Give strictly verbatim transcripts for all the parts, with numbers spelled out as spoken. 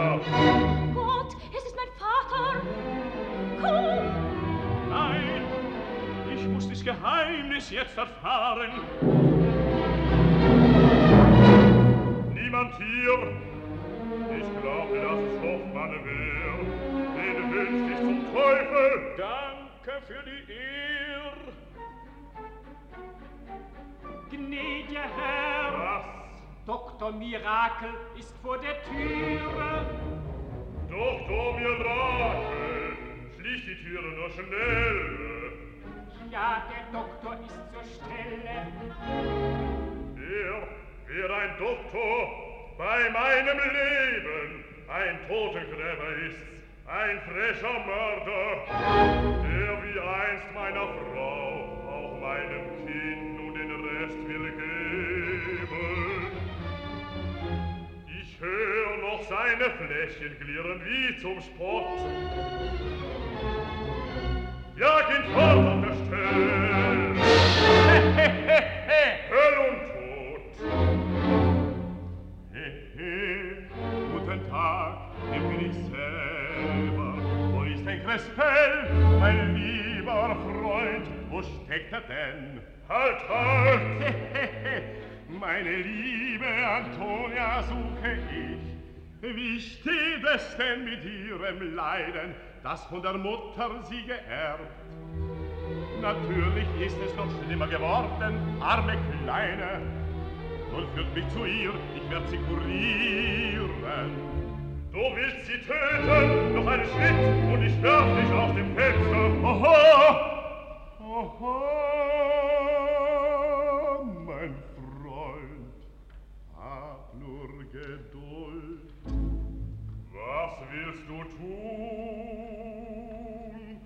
Vater. Gott, es ist mein Vater. Komm! Nein, ich muss das Geheimnis jetzt erfahren. Niemand hier. Ich glaube, dass es Hoffmann wär. Den wünscht ich zum Teufel. Danke für die Ehr. Gnädiger Herr. Was? Doktor Mirakel ist vor der Türe. Doktor Mirakel, schließ die Türe nur schnell. Ja, der Doktor ist zur Stelle. Er wäre ein Doktor bei meinem Leben. Ein Totengräber ist's, ein frecher Mörder, der wie einst meiner Frau auch meinem Kind nun den Rest will geben. Ich hör noch seine Fläschchen klirren wie zum Spott. Jag ihn fort auf der Stelle. Höll und Tod. He, he, guten Tag, hier bin ich selber. Wo ist ein Crespel, mein lieber Freund? Wo steckt er denn? Halt, halt! He, he, he. Meine liebe Antonia suche ich. Wie steht es denn mit ihrem Leiden, das von der Mutter sie geerbt? Natürlich ist es noch schlimmer geworden, arme Kleine. Nun führt mich zu ihr, ich werd sie kurieren. Du willst sie töten, noch einen Schritt und ich werf dich aus dem Fenster. Oho! Oho, mein Freund, hab nur Geduld. Was willst du tun,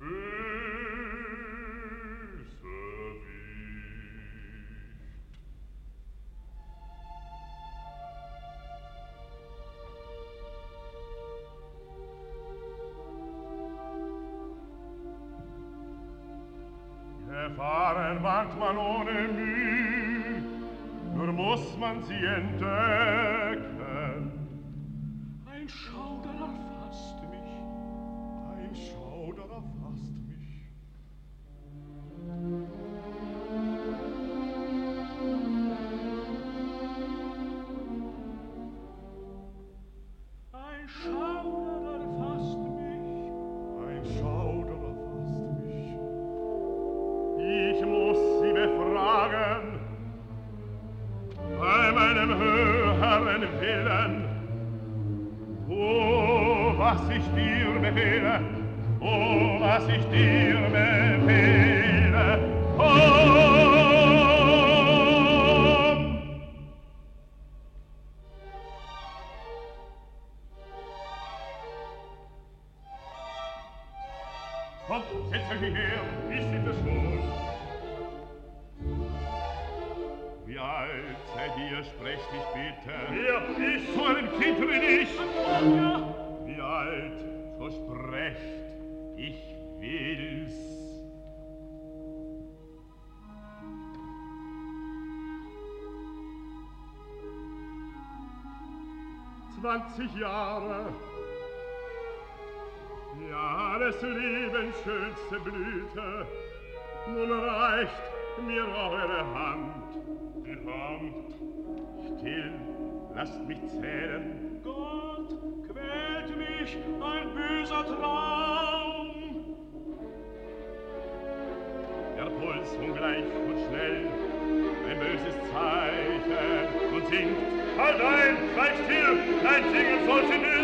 Bösewicht? Gefahren wagt man ohne Mühe, nur muss man sie entdecken. Ein Schauder erfasst mich, ein Schauder erfasst mich. Ein Schauder erfasst mich, ein Schauder erfasst mich. Ich muss sie befragen, bei meinem höheren Willen. Oh, was ich dir befehle, oh, was ich dir befehle, komm! Kommt, setz euch her, ich sitze schon. Wie alt seid ihr, sprecht ich bitte? Wer, ich? So ein Kind bin ich. Wie alt, so sprecht, ich will's. Zwanzig Jahre, ja, des Lebens schönste Blüte, nun reicht mir eure Hand. Die Hand. Still, lasst mich zählen. Gott, quält mich ein böser Traum. Der Puls ungleich und schnell, ein böses Zeichen und singt. Halt ein, sei still, dein Singen soll sie nicht.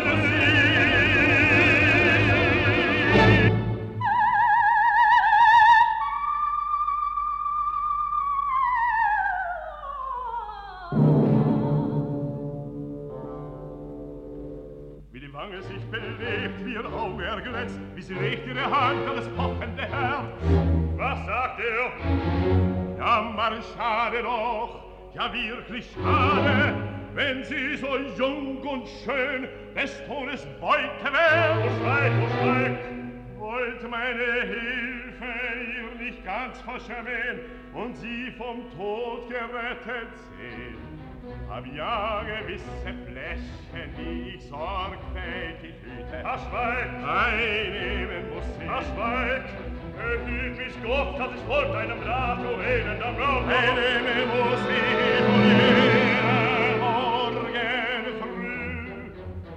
Wange sich belebt, wie ihr Auge erglänzt, wie sie legt ihre Hand an das pochende Herz. Was sagt er? Jammer, schade doch, ja wirklich schade, wenn sie so jung und schön des Todes Beute wär. O schweig, o schweig! Wollt meine Hilfe ihr nicht ganz verschmähen und sie vom Tod gerettet sehen? Hab ja gewisse Flächen, die ich sorgfältig hüte. Ach, Schweig! Einnehmen muss ich. Ach, Schweig! Erhielt mich Gott, dass ich vor deinem Rat, du elender Brauch. Einnehmen muss ich von jener Morgen früh.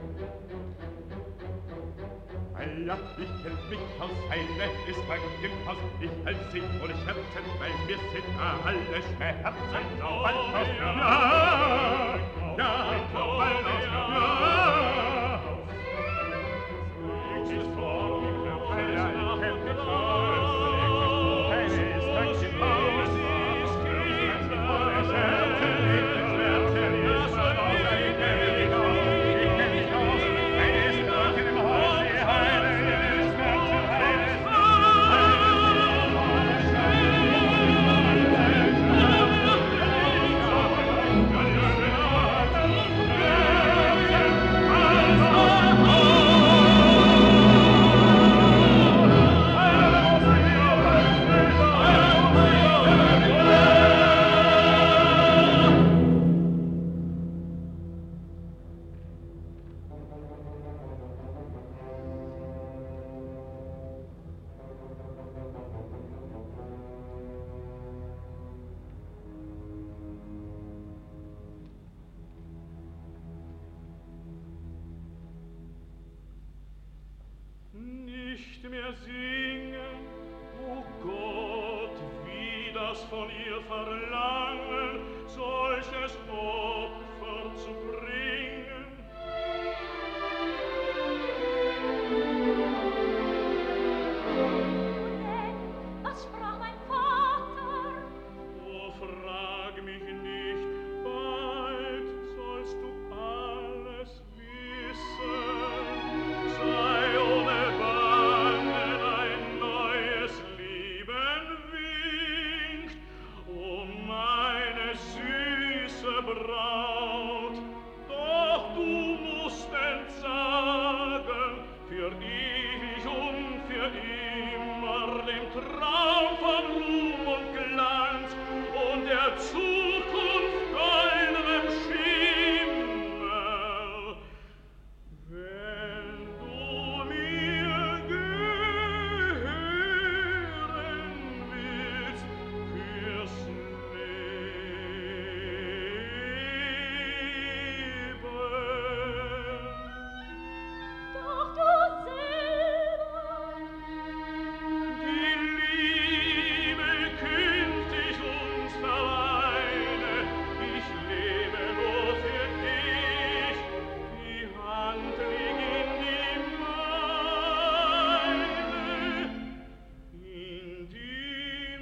Ja, ich kennt mich aus, eine ist bei gut im Haus. Ich halt sie ohne Scherzen, weil mir sind da alle Schmerzen. Auf bald aus, ja, ja, auf bald aus, ja. Ich ist vor, ja, ich kennt mich aus. Eine ist bei gut im Haus. Ich kennt mich ohne Scherzen, ich Schmerzen, ich Schmerzen, ich kennt mich aus. Ich kennt mich aus, eine ist bei gut im Haus. Nicht mehr singen, o Gott, wie das von ihr verlangen, solches Opfer zu bringen. Was sprach mein Vater? O, frag mich nicht, bald sollst du alles wissen. Sei ohne Bangen, ein neues Leben winkt. O, meine süße Braut, doch du musst entsagen, für ewig und für immer dem Traum von Ruhm und Glanz und der Zukunft goldenem Schimmer. Wenn du mir gehören willst fürs Leben. Doch du selber, Die Liebe künftig uns vereine, ich lebe nur für dich, die Hand liegt in die meine, in die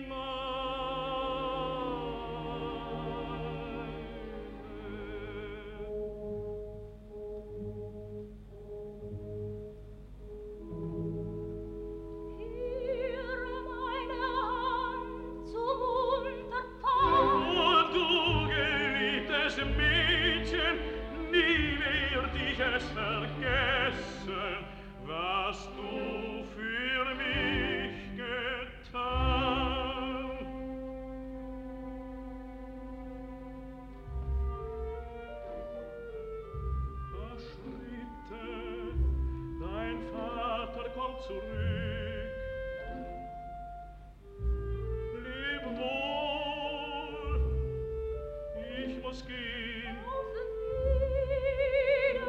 führe meine Hand zum Unterpfand. Und du, geliebtes Mädchen, nie werd ich es vergessen, was du für mich getan. Da Schritte, dein Vater kommt zurück. Leb wohl, ich muss gehen. Auf Wiedersehen.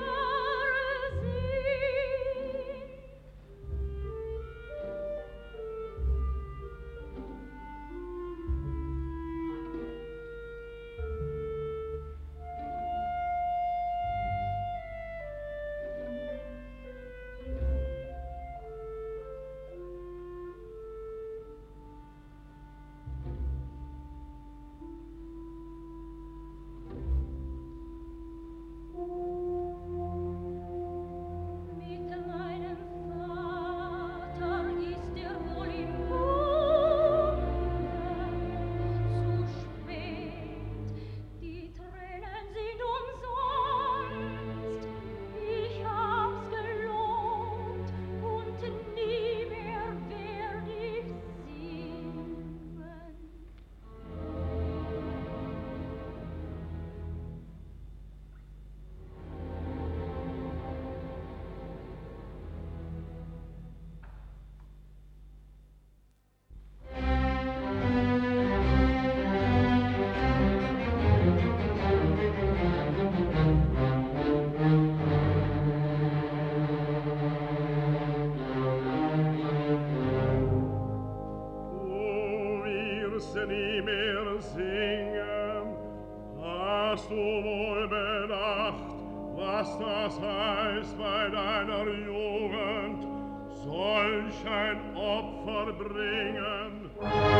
was das heißt bei deiner Jugend, solch ein Opfer bringen.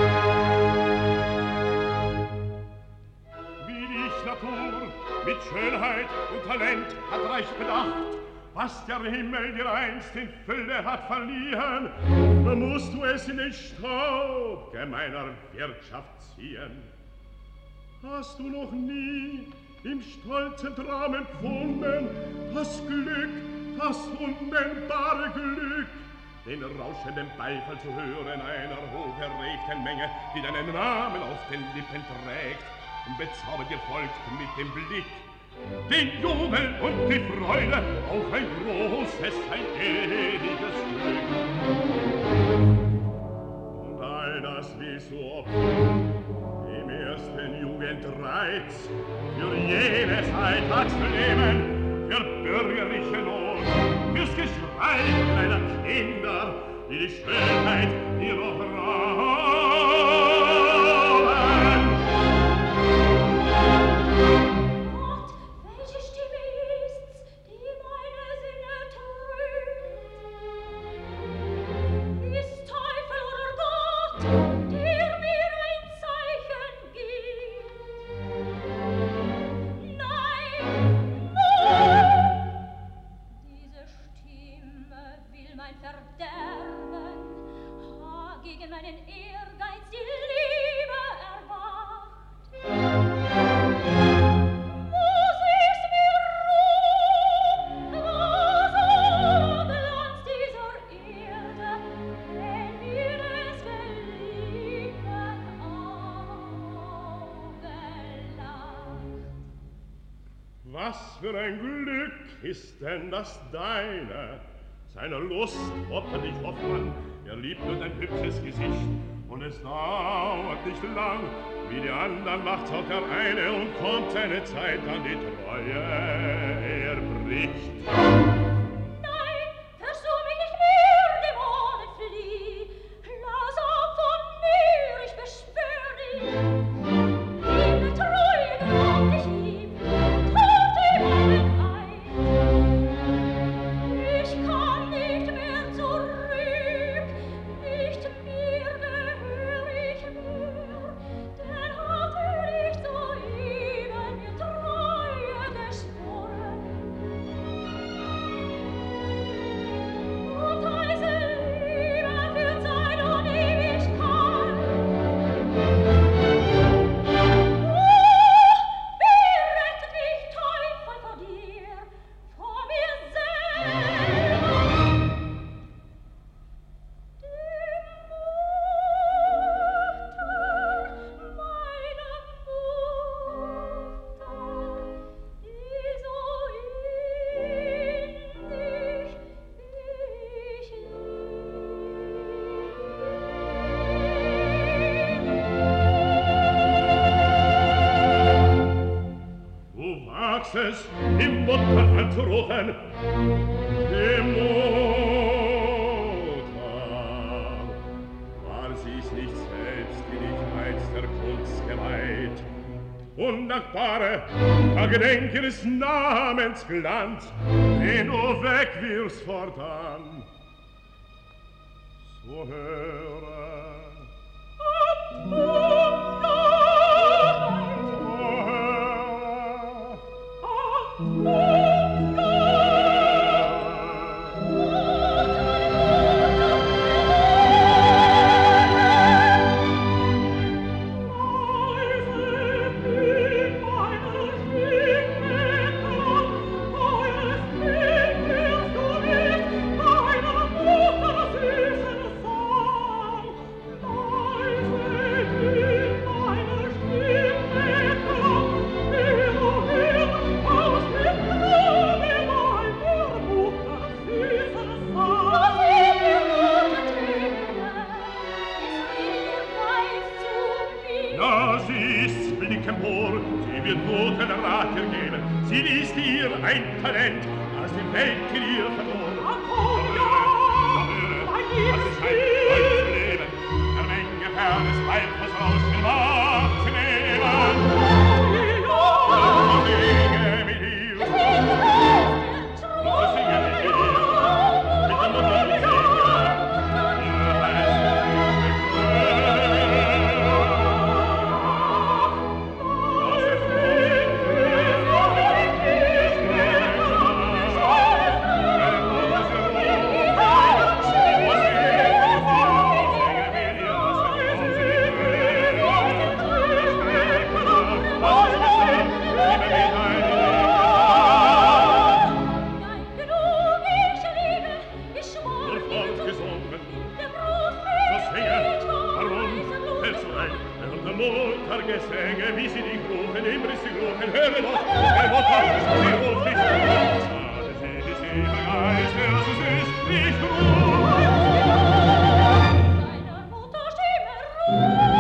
Wie dich Natur mit Schönheit und Talent hat reich bedacht, was der Himmel dir einst in Fülle hat verliehen, musst du es in den Staub gemeiner Wirtschaft ziehen. Hast du noch nie im stolzen Traum empfunden das Glück, das unbänmbare Glück, den rauschenden Beifall zu hören einer hocherregten Menge, die deinen Namen auf den Lippen trägt und bezaubert dir folgt mit dem Blick, den Jubel und die Freude auf ein großes, ein ewiges Glück. Und all das willst du opfern, im ersten Jugendreiz, für jene Alltagsleben, für bürgerliche Not, fürs Geschrei deiner Kinder, die die Schönheit dir noch rauben. Gott, welche Stimme ist's, die meine Sinne trübt? Ist Teufel oder Gott, der mir ein Zeichen gibt? Nein, nein! Diese Stimme will mein Verderben, ha, gegen meinen Ehrgeiz die Liebe erwacht. Muss ich's mir ruhen, o Glanz dieser Erde, wenn mir des geliebten Auge lacht. Was für ein Glück ist denn das deine? Seine Lust opfert dich oft an, er liebt nur dein hübsches Gesicht, und es dauert nicht lang, wie die anderen macht's auch der eine, und kommt seine Zeit, an die Treue er bricht. Nein, versuch mich nicht mehr, Dämonen, flieh! Lass ab von mir, ich beschwör dich! Liebe, Treue, glaub dich ihm, tut ihm einen Eid! Ich kann nicht mehr zurück, nicht mehr gehör ich mehr, denn hat er nicht soeben mir Treue geschworen. Und heiße Liebe für Zeit und Ewigkeit. Wie rettet mich Teufel vor dir, vor mir selber? Die Mutter, meine Mutter, die so innig ich Du wagst es, die Mutter anzurufen, die Mutter. War sie's nicht selbst, die dich einst der Kunst geweiht? Undankbare, da gedenk ihres Namens Glanz, den du wegwirfst fortan. So höre. So höre. Na, sie ist blick empor, sie wird guten Rat dir geben. Sie liest dir ein Talent, das die Welt in ihr verlor. Das ist ein neues Leben, der Menge fernes Weibers aus dem Markt zu nehmen. Und Dinge mit ihr. alle Sänger, wie sie die Gruppen im Risse gruchen, hören noch, er wird alles, sie ruft nicht. Schade, sie, die sie vergeist, wer so süß, nicht ruht. Seiner Mutter Stimme ruht.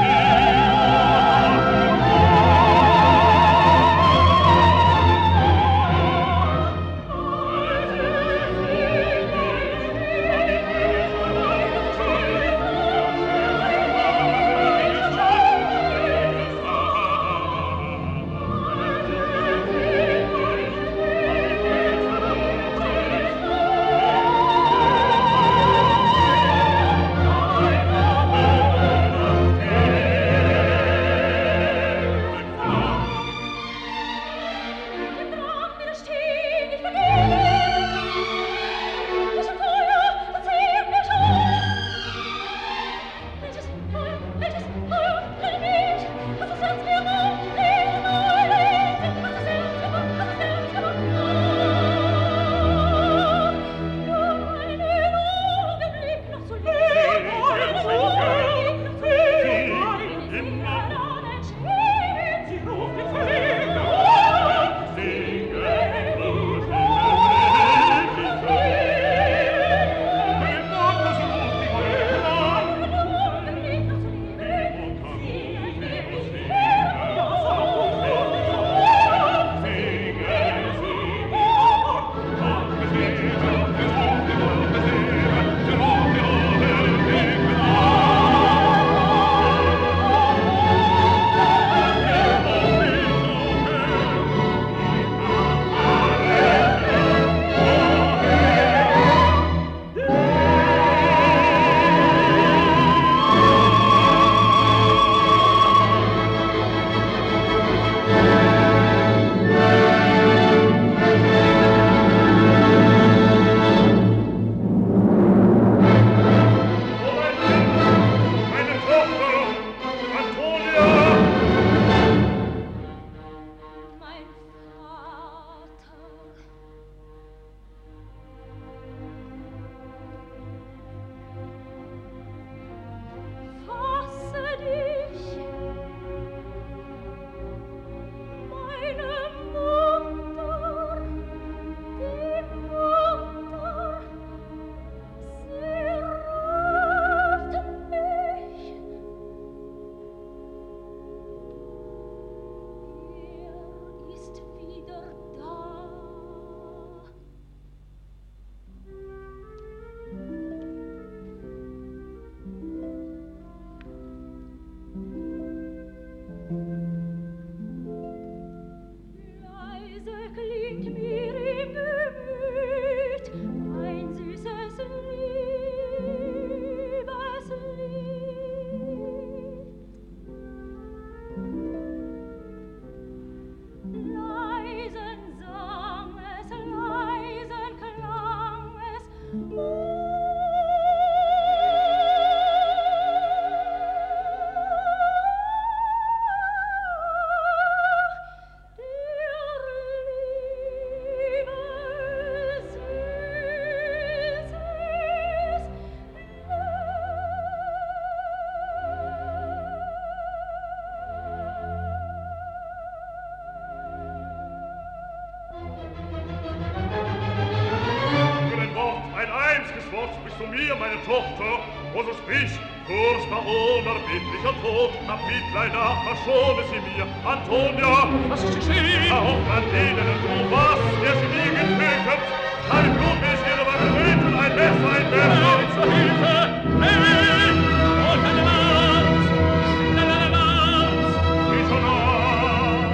Verschone sie mir, Antonia! Was ist geschehen? Auch an denen du warst, der sie nie getötet! Kein Blut ist ihre Waffe töten, ein Messer, ein Messer! Zur Hilfe! Hey! Und eine Lanz! Schnell eine Lanz! Wie schon nah!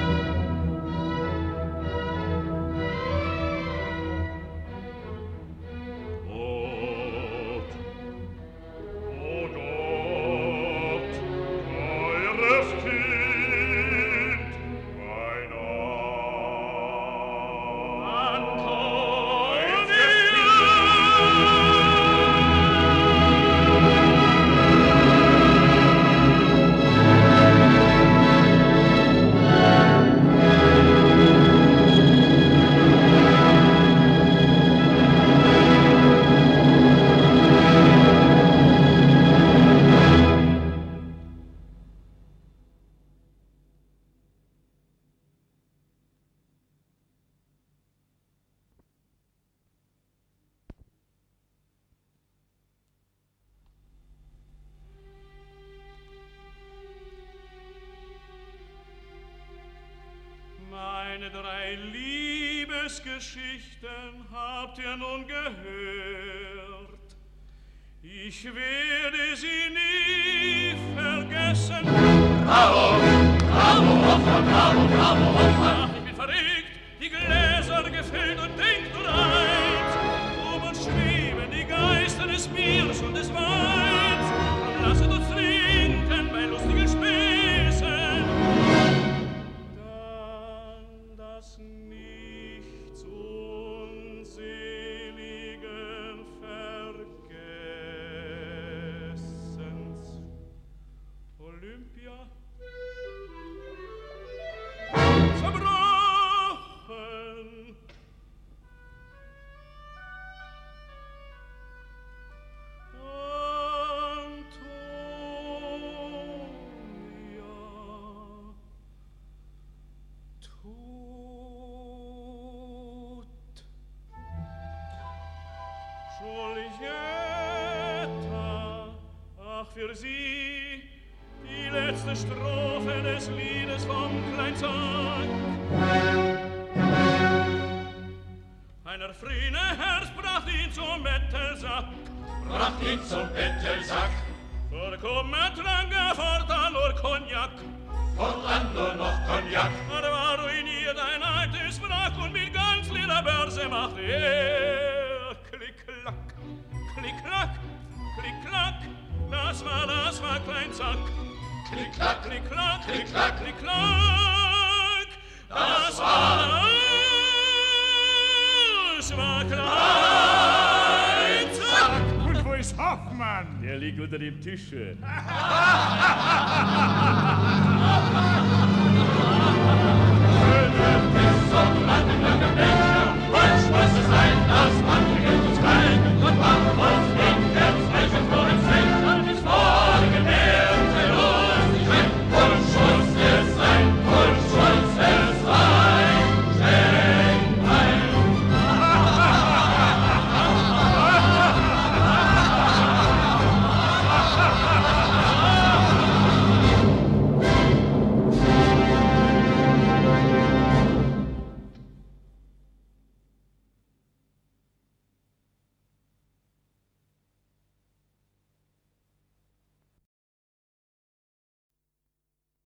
Gott! Oh Gott! Teures Kind! Mein Arm! Anton! Geschichten habt ihr nun gehört. Ich werde sie nie vergessen. Bravo, bravo, Hoffmann, bravo, bravo, Hoffmann. Ach, ich bin verrückt, die Gläser gefüllt und denk nur eins. Um uns schweben die Geister des Biers und des Weins. Und lasset uns trinken bei lustigen Späßen. Dann das Nichts unseligen Vergessens. Olympia zerbrochen. Antonia tot. Julietta, ach für sie die letzte Strophe des Liedes vom Kleinsack. Ein erfriene Herz bracht ihn zum Bettelsack. Bracht ihn zum Bettelsack. Vorkommen trank er fortan nur Cognac. Fortan nur noch Cognac. Er war ruiniert, ein altes Wrack, und mit ganz leerer Börse machte er Klick-Klack, Klick-Klack, Klick-Klack. Das war, das war Kleinsack. Klick-Klack, Klick-Klack, Klick-Klack, Klick-Klack. Das war, das war Kleinsack. Und wo ist Hoffmann? Der liegt unter dem Tische. Schöne Tisch und lange, lange Bäche, Holz, was ist